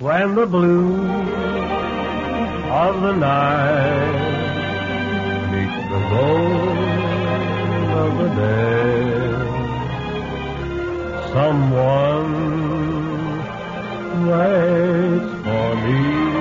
when the blue of the night meets the gold of the day. Someone waits for me.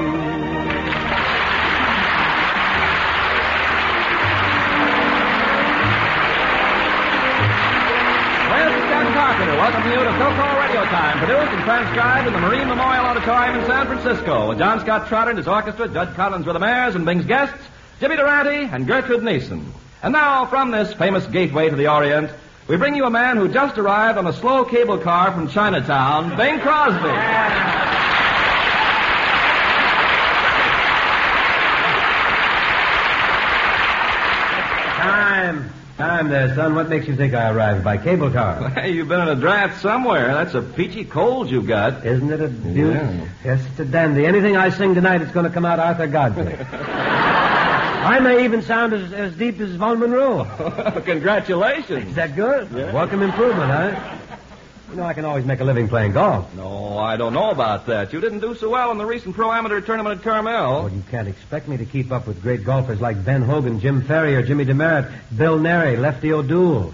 Welcome you to Philco Radio Time, produced and transcribed in the Marine Memorial Auditorium in San Francisco, with John Scott Trotter and his orchestra, Judd Collins with the Mayors, and Bing's guests, Jimmy Durante and Gertrude Neeson. And now, from this famous gateway to the Orient, we bring you a man who just arrived on a slow cable car from Chinatown, Bing Crosby. Time there, son. What makes you think I arrived by cable car? Hey, you've been in a draft somewhere. That's a peachy cold you've got. Isn't it a beauty? Yeah. Yes, it's a dandy. Anything I sing tonight, it's going to come out Arthur Godfrey. I may even sound as deep as Von Monroe. Congratulations. Is that good? Yeah. Welcome improvement, huh? You know, I can always make a living playing golf. No, I don't know about that. You didn't do so well in the recent pro-amateur tournament at Carmel. Oh, you can't expect me to keep up with great golfers like Ben Hogan, Jim Ferrier, Jimmy DeMeritt, Bill Neri, Lefty O'Doul.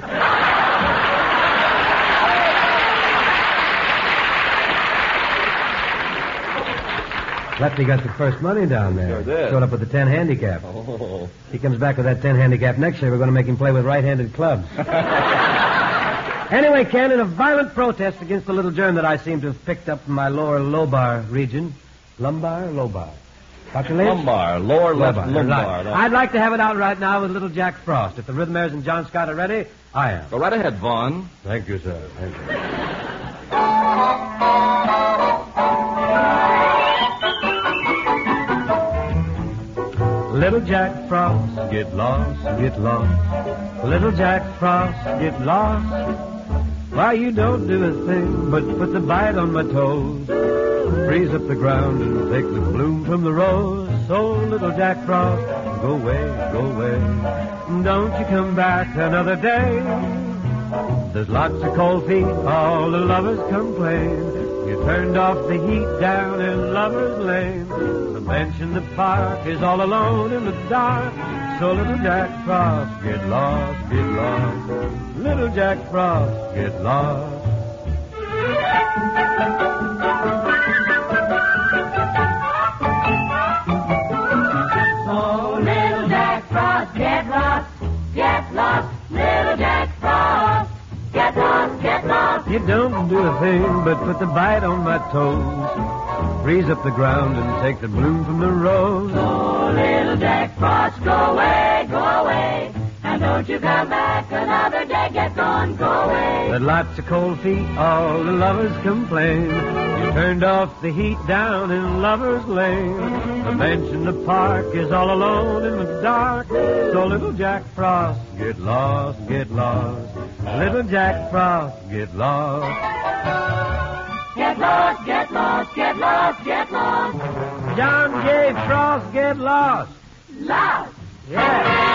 Lefty got the first money down there. Sure did. Showed up with the 10 handicap. Oh. He comes back with that 10 handicap next year. We're going to make him play with right-handed clubs. Anyway, Ken, in a violent protest against the little germ that I seem to have picked up in my lower lobar region. Lumbar or lobar? Dr. Lynch? Lumbar. Lower left lumbar. Right. I'd like to have it out right now with little Jack Frost. If the Rhythmaires and John Scott are ready, I am. Go right ahead, Vaughn. Thank you, sir. Thank you. Little Jack Frost, get lost, get lost. Little Jack Frost, get lost. Why, you don't do a thing but put the bite on my toes. Freeze up the ground and take the bloom from the rose. So, little Jack Frost, go away, go away. Don't you come back another day. There's lots of cold feet, all the lovers complain. You turned off the heat down in Lover's Lane. The bench in the park is all alone in the dark. So little Jack Frost, get lost, get lost. Little Jack Frost, get lost. Oh, little Jack Frost, get lost, get lost. Little Jack Frost, get lost, get lost. You don't do a thing but put the bite on my toes. Freeze up the ground and take the bloom from the rose. Oh, little Jack Frost, go away, go away. And don't you come back another day. Get gone, go away. But lots of cold feet, all the lovers complain. You turned off the heat down in Lover's Lane. The bench in the park is all alone in the dark. So little Jack Frost, get lost, get lost. Little Jack Frost, get lost. Get lost, get lost, get lost, get lost. John J. Frost, get lost. Lost. Yeah.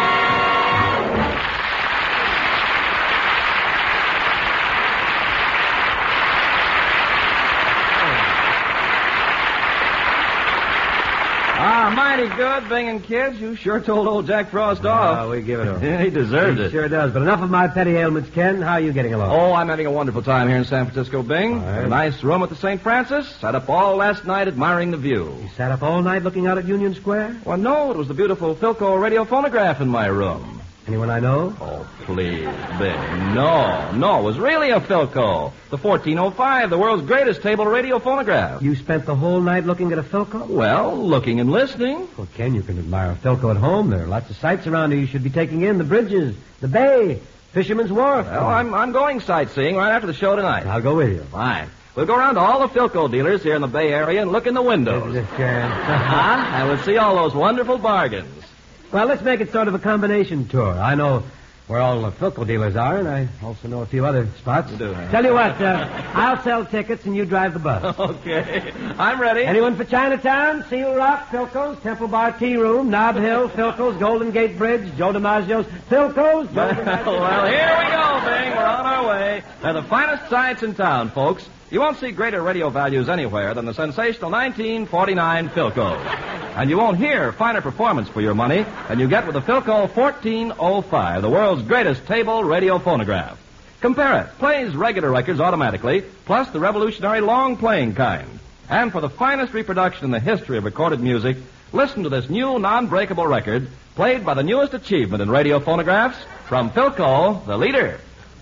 Mighty good, Bing and kids. You sure told old Jack Frost off. We give it to him. Yeah, he deserved He it. sure does. But enough of my petty ailments, Ken. How are you getting along? Oh, I'm having a wonderful time here in San Francisco, Bing. All right. A nice room at the St. Francis. Sat up all last night admiring the view. You sat up all night looking out at Union Square? Well, no, it was the beautiful Philco radio phonograph in my room. Anyone I know? Oh, please, Bing. No, it was really a Philco. The 1405, the world's greatest table radio phonograph. You spent the whole night looking at a Philco? Well, looking and listening. Well, Ken, you can admire a Philco at home. There are lots of sights around you should be taking in. The bridges, the bay, Fisherman's Wharf. Well, I'm going sightseeing right after the show tonight. I'll go with you. Fine. We'll go around to all the Philco dealers here in the Bay Area and look in the windows. And we'll see all those wonderful bargains. Well, let's make it sort of a combination tour. I know where all the Philco dealers are, and I also know a few other spots. You do, huh? Tell you what, I'll sell tickets and you drive the bus. Okay. I'm ready. Anyone for Chinatown? Seal Rock, Philco's, Temple Bar Tea Room, Nob Hill, Philco's, Golden Gate Bridge, Joe DiMaggio's, Philco's, Joe DiMaggio's. Well, here we go, Bing. We're on our way. They're the finest sights in town, folks. You won't see greater radio values anywhere than the sensational 1949 Philco. And you won't hear finer performance for your money than you get with the Philco 1405, the world's greatest table radio phonograph. Compare it. Plays regular records automatically, plus the revolutionary long-playing kind. And for the finest reproduction in the history of recorded music, listen to this new non-breakable record played by the newest achievement in radio phonographs from Philco, the leader.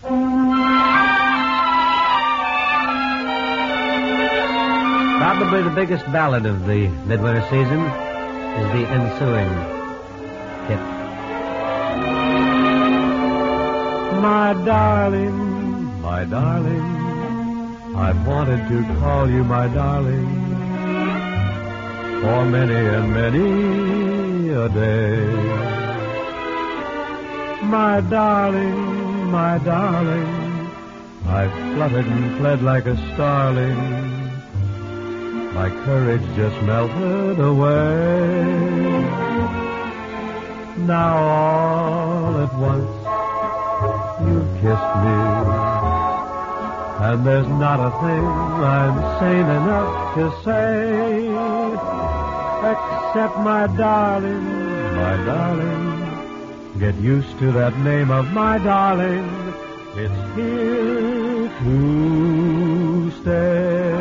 Probably the biggest ballad of the midwinter season is the ensuing hit. My darling, I've wanted to call you my darling for many and many a day. My darling, I've fluttered and fled like a starling. My courage just melted away. Now all at once you've kissed me, and there's not a thing I'm sane enough to say, except my darling, get used to that name of my darling. It's here to stay.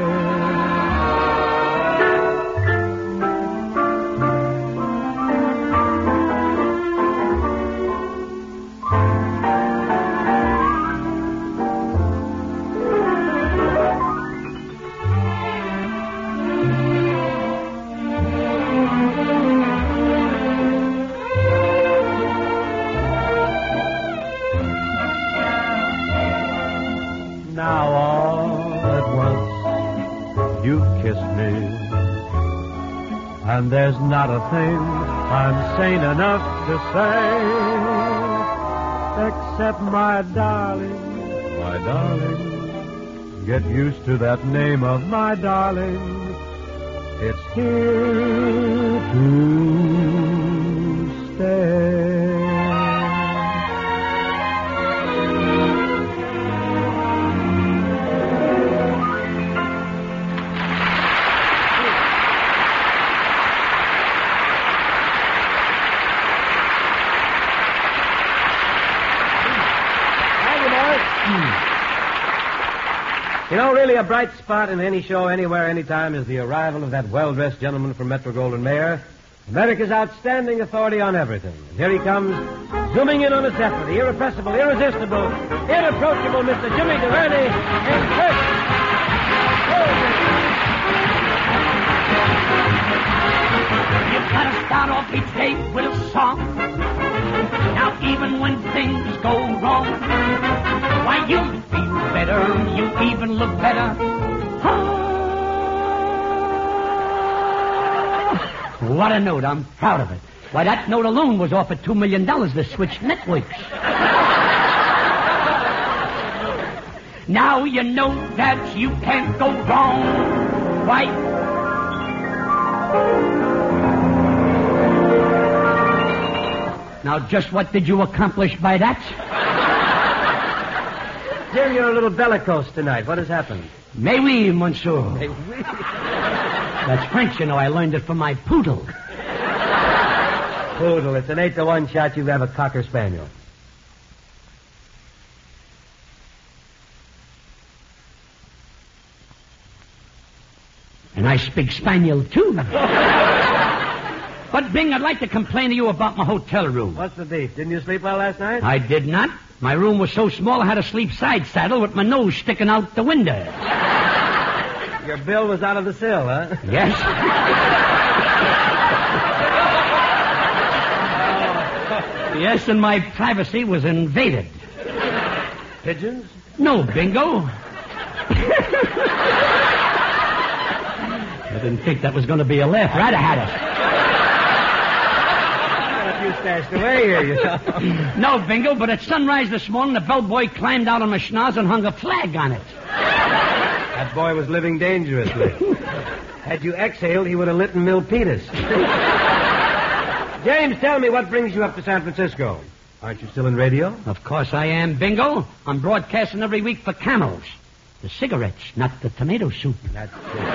Now all at once you've kissed me, and there's not a thing I'm sane enough to say, except my darling, get used to that name of my darling. It's here to stay. You know, really a bright spot in any show, anywhere, anytime is the arrival of that well-dressed gentleman from Metro-Goldwyn-Mayer, America's outstanding authority on everything. And here he comes, zooming in on a Zephyr, the irrepressible, irresistible, inapproachable Mr. Jimmy Durante and Chris. You've got to start off each day with a song. Now even when things go wrong, why you feel better, you even look better. What a note, I'm proud of it. Why, that note alone was off at $2 million to switch networks. Now you know that you can't go wrong. Why? Now, just what did you accomplish by that? Jim, you're a little bellicose tonight. What has happened? Mais oui, monsieur. Mais oui. That's French, you know. I learned it from my poodle. Poodle, it's an 8-to-1 shot you have a Cocker Spaniel. And I speak Spaniel, too. But, Bing, I'd like to complain to you about my hotel room. What's the beef? Didn't you sleep well last night? I did not. My room was so small I had to sleep side saddle with my nose sticking out the window. Your bill was out of the sill, huh? Yes. Yes, and my privacy was invaded. Pigeons? No, Bingo. I didn't think that was going to be a laugh. I'd have had it. You stashed away here, you know. No, Bingo, but at sunrise this morning, the bellboy climbed out on my schnoz and hung a flag on it. That boy was living dangerously. Had you exhaled, he would have lit in Milpitas. James, tell me, what brings you up to San Francisco? Aren't you still in radio? Of course I am, Bingo. I'm broadcasting every week for Camels. The cigarettes, not the tomato soup. That's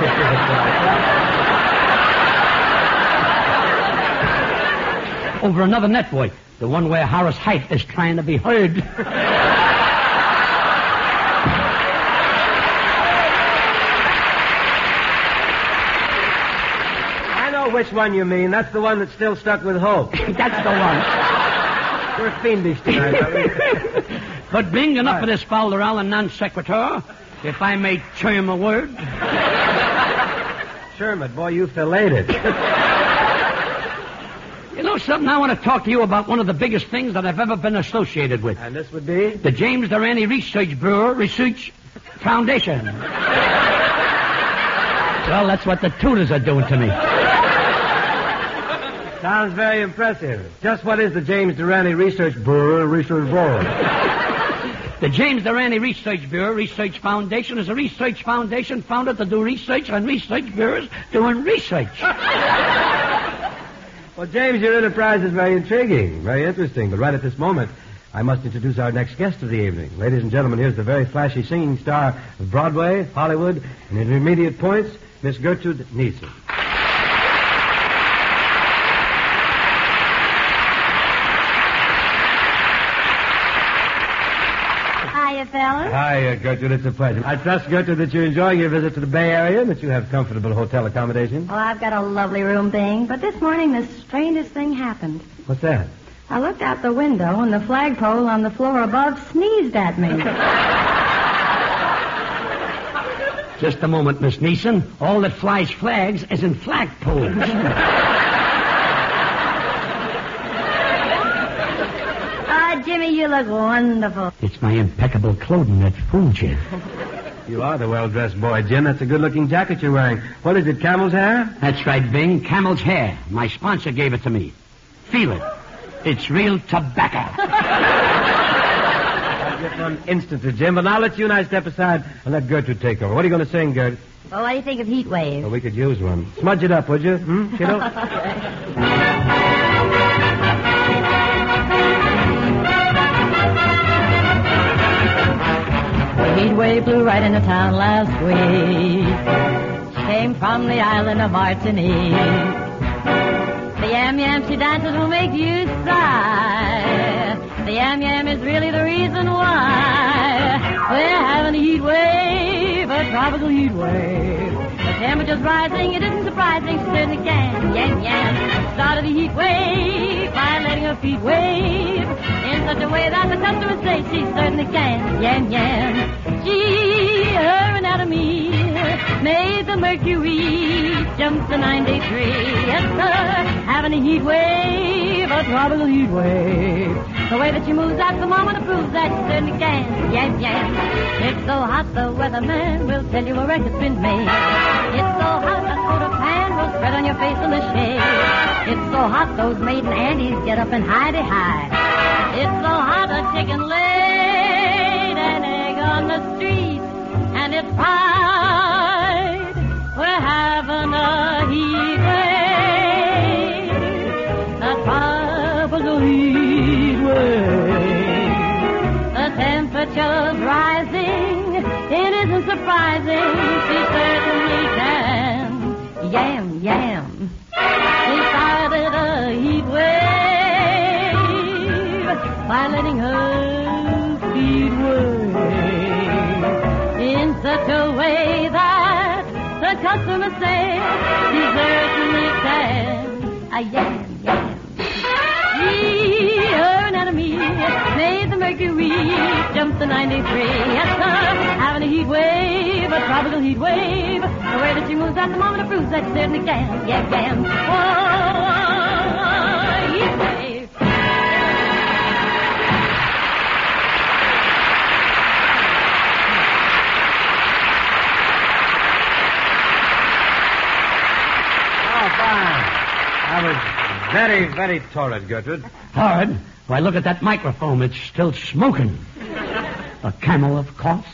Over another net, boy. The one where Horace Heidt is trying to be heard. I know which one you mean. That's the one that's still stuck with Hope. That's the one. We're fiendish tonight, are we? But Bing, enough of this foul-around and non-sequitur. If I may term a word. Sherman, boy, you filleted it. You know something? I want to talk to you about one of the biggest things that I've ever been associated with. And this would be? The James Durante Research Bureau Research Foundation. Well, that's what the tutors are doing to me. Sounds very impressive. Just what is the James Durante Research Bureau? The James Durante Research Bureau Research Foundation is a research foundation founded to do research on research bureaus doing research. Well, James, your enterprise is very intriguing, very interesting. But right at this moment, I must introduce our next guest of the evening. Ladies and gentlemen, here's the very flashy singing star of Broadway, Hollywood, and intermediate points, Miss Gertrude Nielsen. Hiya, fellas. Hi, Gertrude. It's a pleasure. I trust, Gertrude, that you're enjoying your visit to the Bay Area and that you have comfortable hotel accommodation. Oh, I've got a lovely room, Bing. But this morning, the strangest thing happened. What's that? I looked out the window, and the flagpole on the floor above sneezed at me. Just a moment, Miss Neeson. All that flies flags is in flagpoles. Jimmy, you look wonderful. It's my impeccable clothing that fooled you. You are the well-dressed boy, Jim. That's a good-looking jacket you're wearing. What is it, camel's hair? That's right, Bing. Camel's hair. My sponsor gave it to me. Feel it. It's real tobacco. I'll get one instantly, Jim, but I'll let you and I step aside and let Gertrude take over. What are you going to sing, Gert? Well, what do you think of Heat Wave? Well, we could use one. Smudge it up, would you? Kiddo? Heat wave blew right into town last week. Came from the island of Martinique. The yam-yam she dances will make you sigh. The yam-yam is really the reason why we're having a heat wave, a tropical heat wave. The temperature's rising, it isn't surprising, she certainly can. Yam-yam started a heat wave by letting her feet wave in such a way that the customers say she certainly can. Yam-yam. She, her anatomy, made the mercury jump to 93. Yes, sir, having a heat wave, a tropical heat wave. The way that she moves, that's the moment to prove that she certainly can. Yam, yam. It's so hot, the weatherman will tell you a record's been made. It's so hot, that soda pan will spread on your face in the shade. It's so hot, those maiden Andes get up and hide. It's so hot, a chicken laid an egg on the street, and it's pride. We're having a heat wave, a tropical heat wave. The temperature's rising, it isn't surprising, she certainly can. Yam, yam. She started a heat wave by letting her feet wave in such a way that the customers say she certainly can. Yam, yam. She, her anatomy, made the mercury jump to 93. Yes, sir, having a heat wave, a tropical heat wave. The way that she moves at the moment proves that she certainly can. Yam, yam. Oh, heat wave. That was very, very torrid, Gertrude. Hard? Why, look at that microphone. It's still smoking. A camel, of course.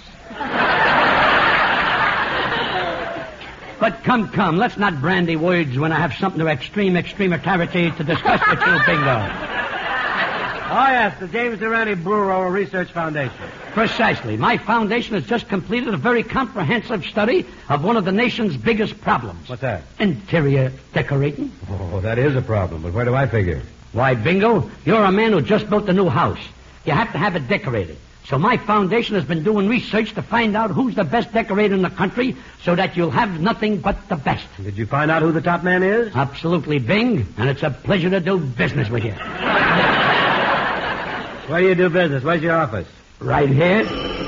But come, let's not brandy words when I have something of extreme clarity to discuss with you, Bingo. Oh, yes, the James Durante Bureau Research Foundation. Precisely. My foundation has just completed a very comprehensive study of one of the nation's biggest problems. What's that? Interior decorating. Oh, that is a problem, but where do I figure? Why, Bingo, you're a man who just built a new house. You have to have it decorated. So my foundation has been doing research to find out who's the best decorator in the country so that you'll have nothing but the best. Did you find out who the top man is? Absolutely, Bing, and it's a pleasure to do business with you. Where do you do business? Where's your office? Right here.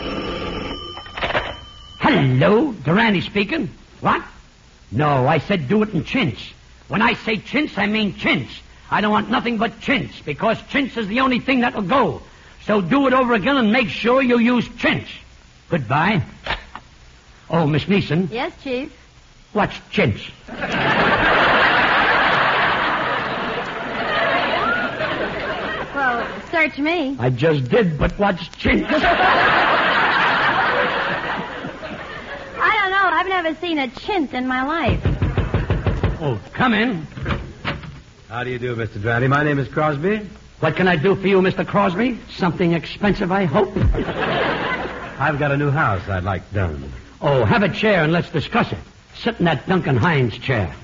Hello, Durante speaking. What? No, I said do it in chintz. When I say chintz, I mean chintz. I don't want nothing but chintz, because chintz is the only thing that'll go. So do it over again and make sure you use chintz. Goodbye. Oh, Miss Neeson. Yes, Chief. What's chintz? Well, search me. I just did, but what's chintz? I don't know. I've never seen a chintz in my life. Oh, come in. How do you do, Mr. Durante? My name is Crosby. What can I do for you, Mr. Crosby? Something expensive, I hope? I've got a new house I'd like done. Oh, have a chair and let's discuss it. Sit in that Duncan Hines chair.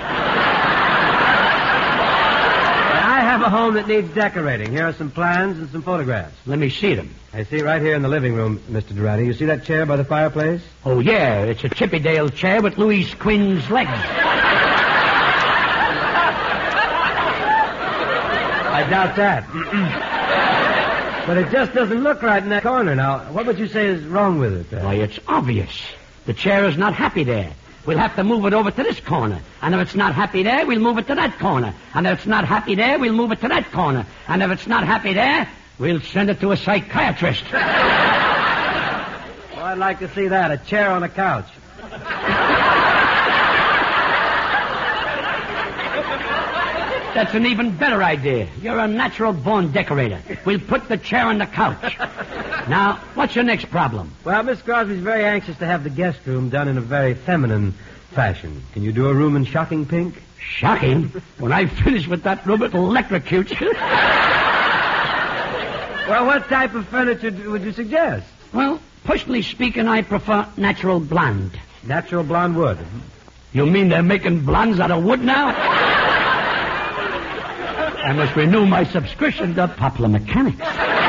I have a home that needs decorating. Here are some plans and some photographs. Let me see them. I see right here in the living room, Mr. Durante. You see that chair by the fireplace? Oh, yeah, it's a Chippendale chair with Louis Quinn's legs. I doubt that. But it just doesn't look right in that corner. Now, what would you say is wrong with it? Why, it's obvious. The chair is not happy there. We'll have to move it over to this corner. And if it's not happy there, we'll move it to that corner. And if it's not happy there, we'll move it to that corner. And if it's not happy there, we'll send it to a psychiatrist. Well, I'd like to see that. A chair on a couch. That's an even better idea. You're a natural-born decorator. We'll put the chair on the couch. Now, what's your next problem? Well, Miss Crosby's very anxious to have the guest room done in a very feminine fashion. Can you do a room in shocking pink? Shocking? When I finish with that room, it'll electrocute you. Well, what type of furniture would you suggest? Well, personally speaking, I prefer natural blonde. Natural blonde wood. You mean they're making blondes out of wood now? I must renew my subscription to Poplar Mechanics.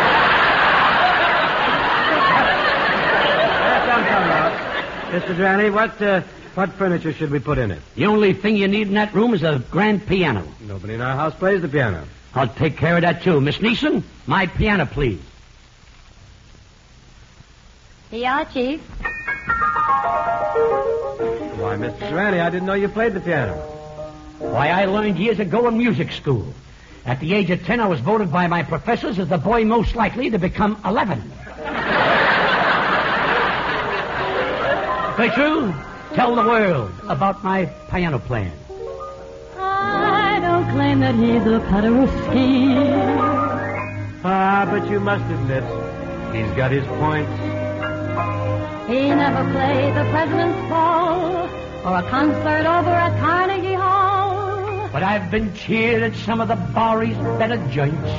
Mr. Durante, what furniture should we put in it? The only thing you need in that room is a grand piano. Nobody in our house plays the piano. I'll take care of that, too. Miss Neeson, my piano, please. Yeah, Chief. Why, Mr. Durante, I didn't know you played the piano. Why, I learned years ago in music school. At the age of 10, I was voted by my professors as the boy most likely to become 11. Very true. Tell the world about my piano playing. I don't claim that he's a Paderewski. Ah, but you must admit, he's got his points. He never played the President's Ball or a concert over at Carnegie Hall. But I've been cheered at some of the Bowery's better joints.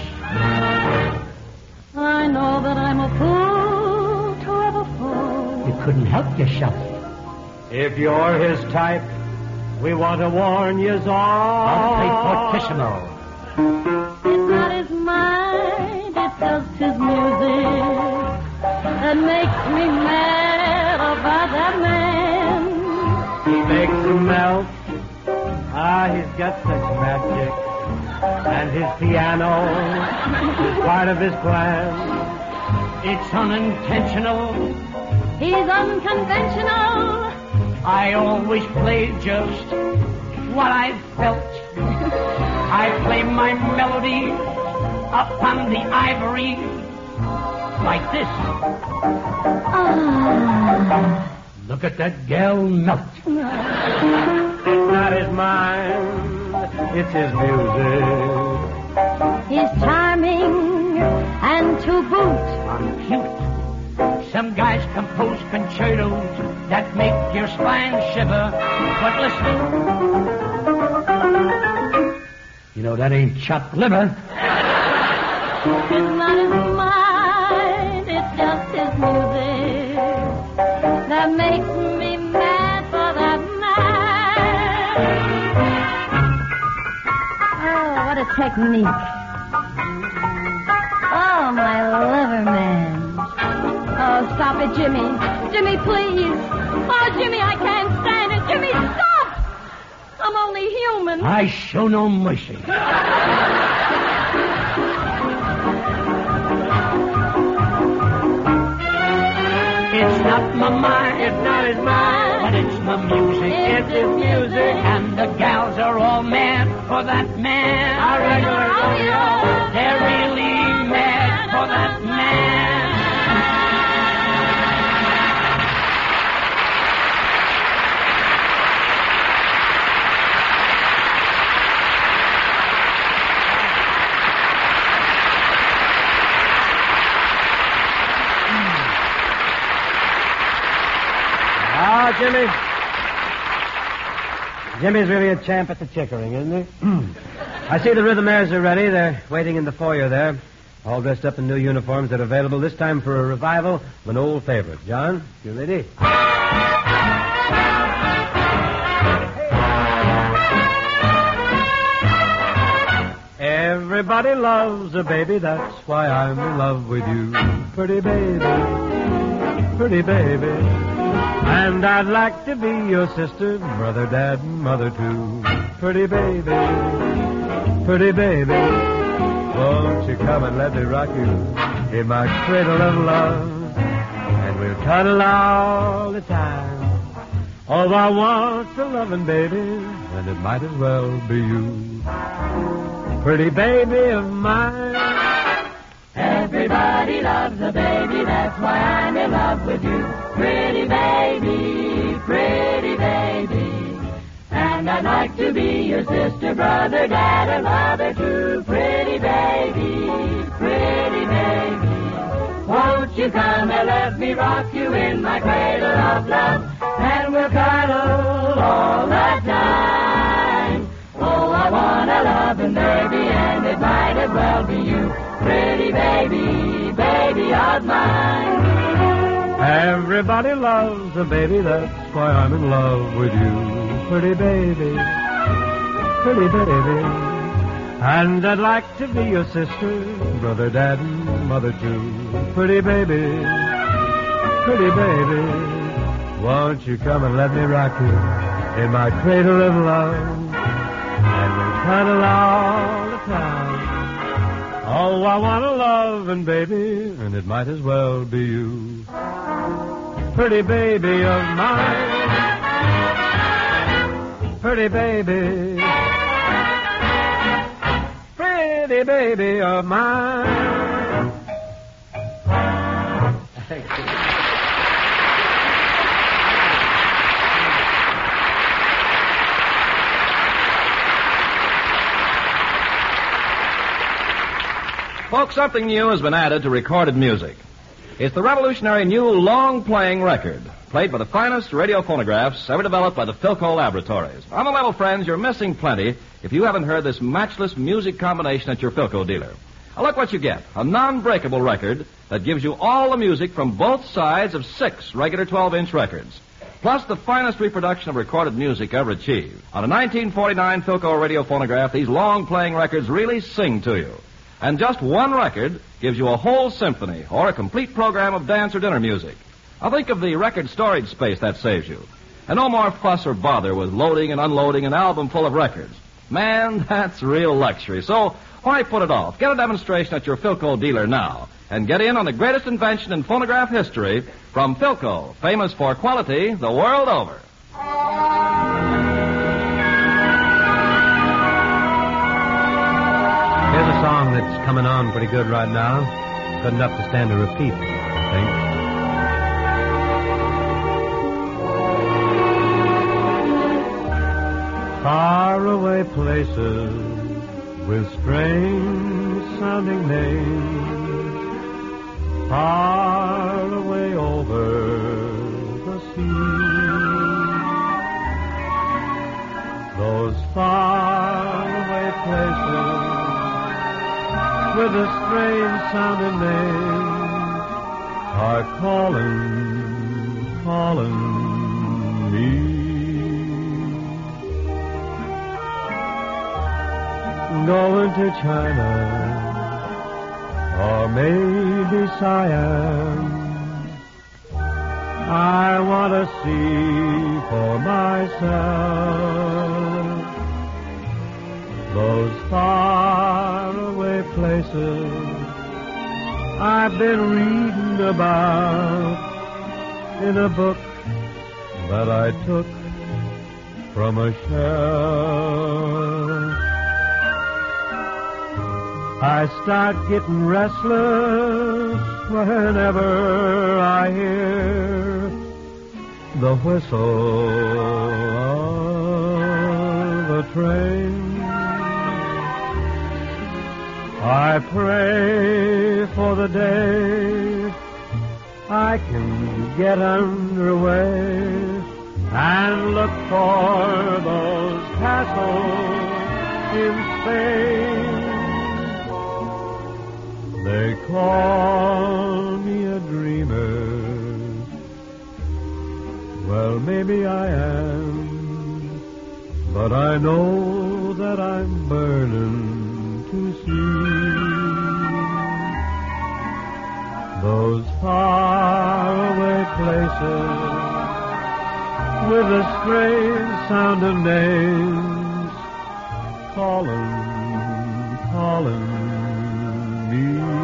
I know that I'm a fool to ever fall. You couldn't help yourself. If you're his type, we want to warn yous all. I'll play fortissimo. It's not his mind, it's just his music that makes me mad about that man. He makes them melt. Ah, he's got such magic. And his piano is part of his plan. It's unintentional. He's unconventional. I always play just what I felt. I play my melody up on the ivory like this. Look at that gal melt. It's not his mind, it's his music. He's charming and to boot. I'm cute. Some guys compose concertos that make your spine shiver. But listen, you know that ain't chopped liver. It's not his mind, it's just his music that makes me mad for that man. Oh, what a technique. Oh, my liver, man. Oh, stop it, Jimmy. Jimmy, please. Oh, Jimmy, I can't stand it. Jimmy, stop! I'm only human. I show no mercy. It's not my mind, it's not his mind, but it's my music, it's his music, and the gals are all mad for that man. Our regular rodeo, they're really mad for that man. Ah, Jimmy. Jimmy's really a champ at the Chickering, isn't he? I see the Rhythmaires are ready. They're waiting in the foyer there, all dressed up in new uniforms that are available this time for a revival of an old favorite. John, you ready? Everybody loves a baby, that's why I'm in love with you. Pretty baby, pretty baby. And I'd like to be your sister, brother, dad, and mother, too. Pretty baby, pretty baby. Won't you come and let me rock you in my cradle of love? And we'll cuddle all the time. Oh, I want a loving baby, and it might as well be you. Pretty baby of mine. Everybody loves a baby, that's why I'm in love with you. Pretty baby, pretty baby. And I'd like to be your sister, brother, dad, and mother too. Pretty baby, pretty baby. Won't you come and let me rock you in my cradle of love? And we'll cuddle all the time. Oh, I want a loving baby, and it might as well be you. Pretty baby, baby of mine. Everybody loves a baby, that's why I'm in love with you. Pretty baby, pretty baby. And I'd like to be your sister, brother, dad, and mother too. Pretty baby, pretty baby. Won't you come and let me rock you in my cradle of love? And we'll cuddle all the time. Oh, I want a loving baby, and it might as well be you. Pretty baby of mine. Pretty baby. Pretty baby of mine. Thank you. Folks, something new has been added to recorded music. It's the revolutionary new long-playing record, played by the finest radio phonographs ever developed by the Philco Laboratories. On the level, friends, you're missing plenty if you haven't heard this matchless music combination at your Philco dealer. Now look what you get, a non-breakable record that gives you all the music from both sides of 6 regular 12-inch records, plus the finest reproduction of recorded music ever achieved. On a 1949 Philco radio phonograph, these long-playing records really sing to you. And just one record gives you a whole symphony or a complete program of dance or dinner music. Now think of the record storage space that saves you. And no more fuss or bother with loading and unloading an album full of records. Man, that's real luxury. So why put it off? Get a demonstration at your Philco dealer now and get in on the greatest invention in phonograph history from Philco, famous for quality the world over. Here's a song that's coming on pretty good right now. Good enough to stand a repeat, I think. Faraway places with strange sounding names, far away over the sea. Those faraway places with with a strange sounding name are calling me. Going to China or maybe Siam, I want to see for myself those faraway places I've been reading about in a book that I took from a shelf. I start getting restless whenever I hear the whistle of a train. I pray for the day I can get underway and look for those castles in Spain. They call me a dreamer. Well, maybe I am, but I know that I'm burning to see those faraway places with a strange sound of names calling me.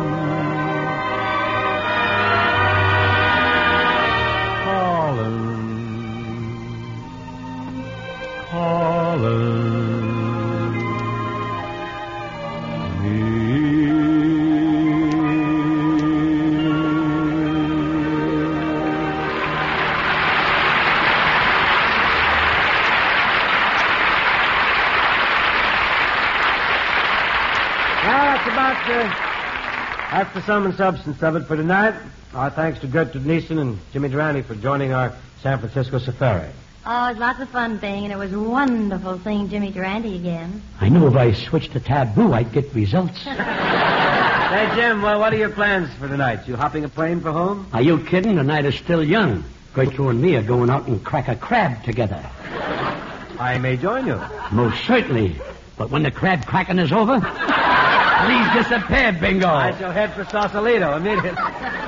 That's the sum and substance of it for tonight. Our thanks to Gertrude Neeson and Jimmy Durante for joining our San Francisco safari. Oh, it was lots of fun, Bing, and it was wonderful seeing Jimmy Durante again. I knew if I switched to taboo, I'd get results. Say, Jim, well, what are your plans for tonight? You hopping a plane for home? Are you kidding? The night is still young. Gertrude and me are going out and crack a crab together. I may join you. Most certainly. But when the crab cracking is over, please disappear, Bingo. I shall head for Sausalito immediately.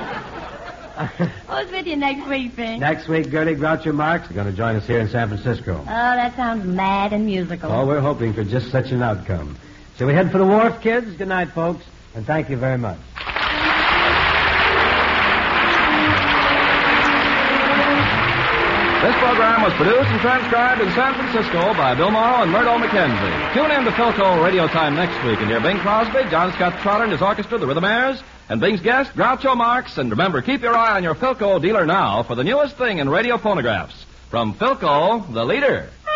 Who's with you next week, Bing? Next week, Gertie Groucho Marx is going to join us here in San Francisco. Oh, that sounds mad and musical. Oh, we're hoping for just such an outcome. So we head for the wharf, kids? Good night, folks, and thank you very much. This program was produced and transcribed in San Francisco by Bill Morrow and Murdo McKenzie. Tune in to Philco Radio Time next week and hear Bing Crosby, John Scott Trotter and his orchestra, the Rhythmaires, and Bing's guest, Groucho Marx. And remember, keep your eye on your Philco dealer now for the newest thing in radio phonographs. From Philco, the leader.